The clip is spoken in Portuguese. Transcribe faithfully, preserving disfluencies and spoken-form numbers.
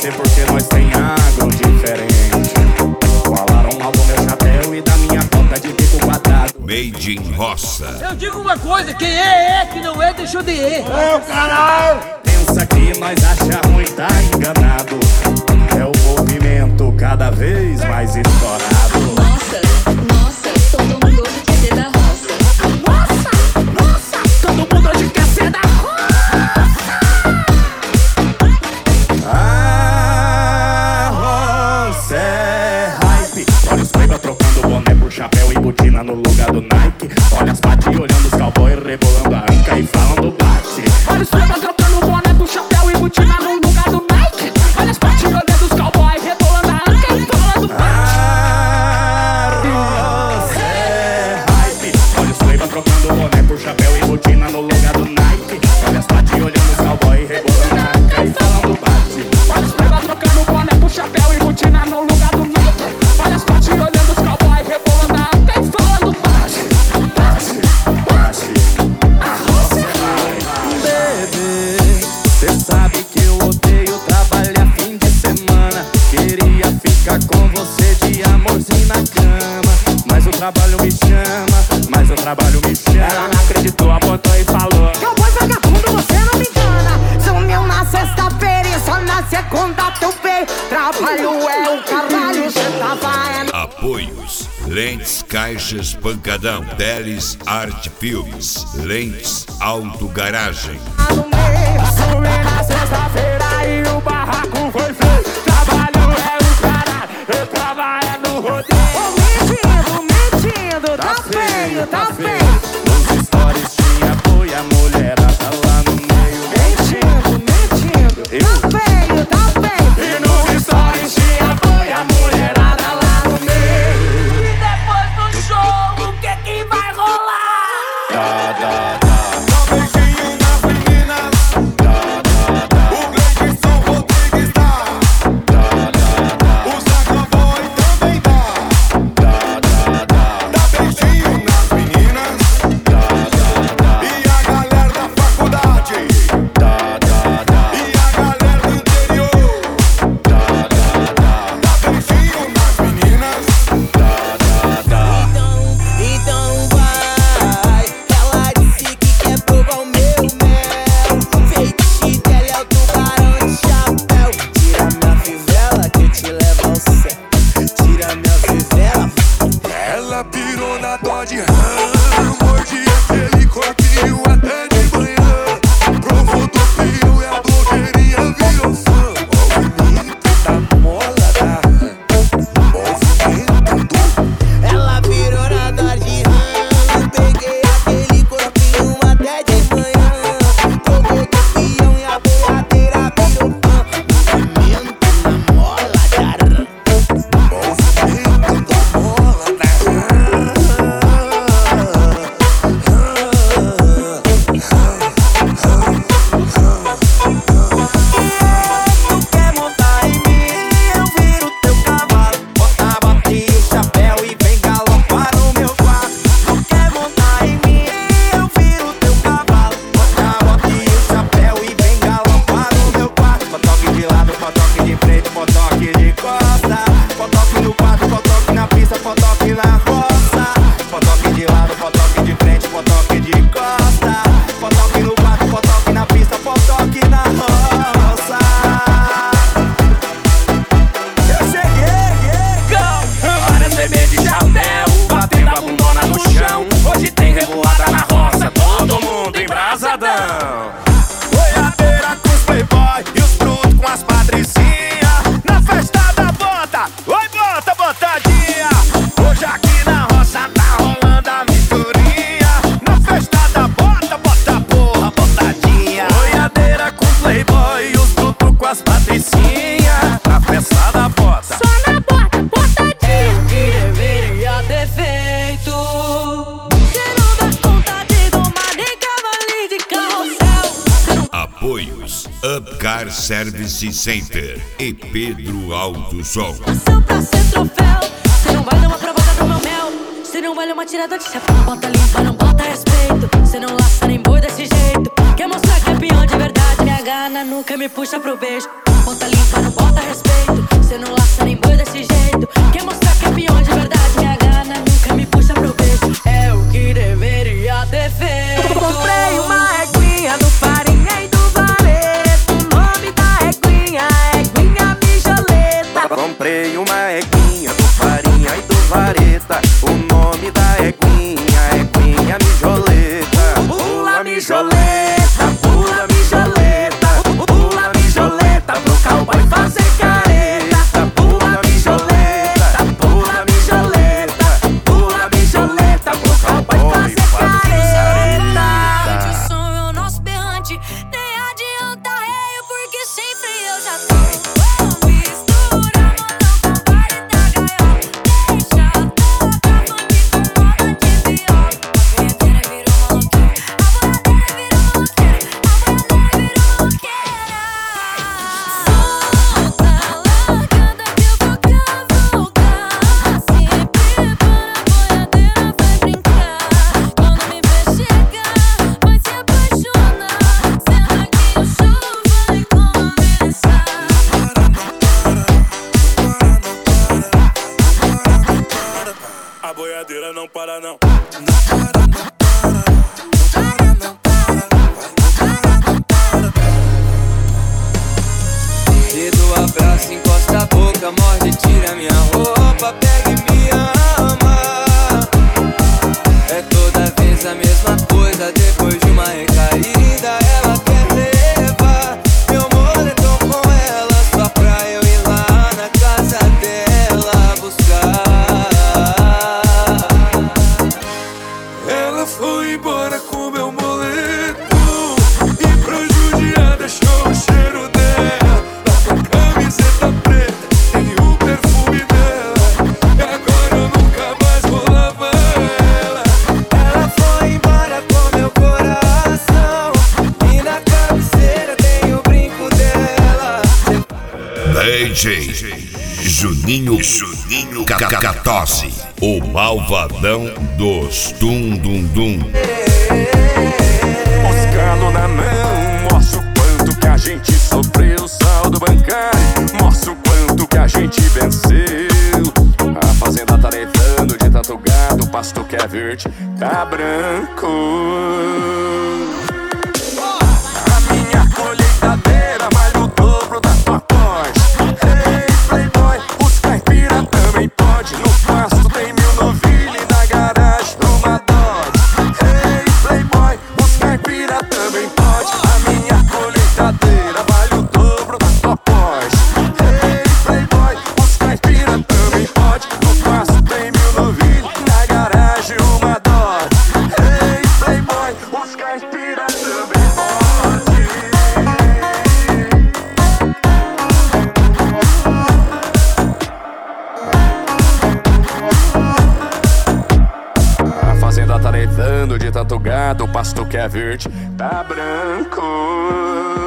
você porque nós tem agro diferente. Falaram mal do meu chapéu e da minha bota de bico quadrado. Made in Roça. Eu digo uma coisa, quem é, é, que não é, deixou de ir. Ô, caralho! Pensa que nós acha ruim, tá enganado. É o movimento cada vez mais estourado. Nossa, nossa, todo mundo hoje quer ser da roça. Nossa, nossa, todo mundo hoje quer ser da roça. A roça é hype. Olha os pega trocando boné por chapéu e botina no lugar do Nike. Olha as pati olhando os cowboys rebolando a anca e falando bate. Olha os pega trocando boné por chapéu e botina no lugar do Nike. Olha as pati olhando os cowboys rebolando a anca e falando bate. A roça é hype. Olha os pega trocando boné por chapéu e botina no lugar do Nike. Olha as pati olhando os cowboys rebolando a anca e falando bate. Olha os pega trocando boné por chapéu e botina no lugar do Nike. Olha as pati olhando os cowboys rebolando a anca e falando bate. Bate, bate. A roça é hype. Bebê, cê sabe que eu odeio trabalhar fim de semana. Queria ficar com você de amorzinho na cama, mas o trabalho me chama, mas o trabalho me chama. Ela não acreditou, apontou e falou: Cowboy vagabundo, você não me engana. Sumiu na sexta-feira e só na segunda teu veio. Trabalho é o caralho, cê tava é no... Apoios: Lentes, Caixas, Pancadão, Teles, Art Filmes, Lentes, Auto Garagem. no meio. Sumiu na sexta-feira e o barraco foi feio. Trabalho é o caralho, eu trabalho no rodeio. Ô, mentindo, mentindo, tá feio, tá feio. Nos stories tinha boi, a mulherada lá no meio. Mentindo, mentindo, tá feio, tá feio. E nos stories tinha boi, a mulherada lá no meio. E depois do show, o que que vai rolar? Da, da, da. Dá beijinho nas meninas. O grande São Rodrigues dá. O Jacaboy também dá. Dá beijinho nas meninas. E a galera da faculdade. E a galera do interior. Dá beijinho nas meninas. Então, então vai. Ela disse que quer provar o meu mel. Feitiço dela é o tubarão de chapéu. Tira minha fivela que eu te levo ao céu. Tira minha fivela. Ela pirou na Dodge Ram, morde aquele corpinho até de manhã. Provou do pio e a blogueirinha virou fã. Movimento da mola da Ram, movimento do... Ela virou na Dodge Ram. Peguei aquele corpinho até de manhã. Tocou do peão e a boiadeira virou fã. Movimento na mola da Ram. Movimento da mola da Tu quer montar em mim, eu viro teu cavalo. Bota a bota e o chapéu e vem galopar no meu quarto. Tu quer montar em mim, eu viro teu cavalo. Bota a bota e o chapéu e vem galopar no meu quarto. Potoque de lado, potoque de frente, potoque de costa. Potoque no quarto, potoque na pista, potoque na roça. Potoque de lado, potoque de frente, potoque de costa. Potoque no quarto, potoque na pista, potoque na roça. Eu cheguei, Várias bebês de chapéu, batendo a bundona no chão. Hoje tem revoada na roça, todo mundo embrasadão. Boiadeira com os playboy e os brutos com as patricinhas. Na festa da bota, oi bota, botadinha. Hoje aqui na roça tá rolando a misturinha. Na festa da bota, bota porra, botadinha. Boiadeira com os playboy e os brutos com as patricinhas. Na festa da bota. Só na bota, botadinha. Que deveria ter feito. Cê não dá conta de domar nem cavalinho de carrossel. Apoios: Upcar Service Center e Pedro Alto Som. Nasceu pra ser troféu. Cê não vai dar uma provada do meu mel. Cê não vai dar uma tirada de chapéu. Bota limpa, não bota respeito. Cê não laça nem boi desse jeito. Quer mostrar que é peão de verdade. Minha gana nunca me puxa pro beijo. Bota limpa, não bota mijoleta, pula mijoleta, pula mijoleta pro cowboy fazer careta. Pula mijoleta, pula mijoleta, pula mijoleta pro cowboy fazer careta. O som é o nosso berrante, nem adianta reio, porque sempre eu já tô. Mistura, mano, com baile da gaiola. Deixa tocar funk com moda de viola. A boiadeira virou maloqueira, a boiadeira virou maloqueira, a boiadeira virou maloqueira. Solta, largada que eu vou cavalgar. Se prepara, a boiadeira vai brincar. Quando me ver chegar, vai se apaixonar. Senta que o show vai começar. A boiadeira não para não. E do abraço encosta a boca, morde, tira minha roupa, pega e me ama. É toda vez a mesma coisa, depois de uma recaída ela quer levar meu moletom com ela, só pra eu ir lá na casa dela buscar. Ela foi embora com meu moletom e pra judiar deixou o cheiro dela. A camiseta preta e o perfume dela. E agora eu nunca mais vou lavar ela. Ela foi embora com meu coração e na cabeceira tem o brinco dela. D J Juninho Juninho Cacatosse, o malvadão dos Dum Dum Dum. Moscando na mão, mostra o quanto que a gente sofreu. Saldo bancário, mostra o quanto que a gente venceu. A fazenda tá levando de tanto gado, o pasto que é verde tá branco. A minha colheitadeira vale o dobro da tua Porsche. Ei, playboy, os caipira também pode. No pasto tem mil novilha e na garagem uma Dodge. Ei, playboy, os caipira também pode. A minha colheitadeira vale o dobro da tua Porsche. Ei, playboy, os caipira também pode. No pasto tem mil novilha e na garagem uma Dodge. Ei, playboy, os caipira também pode. A fazenda tá levando de tanto gado, o pasto que é verde tá branco.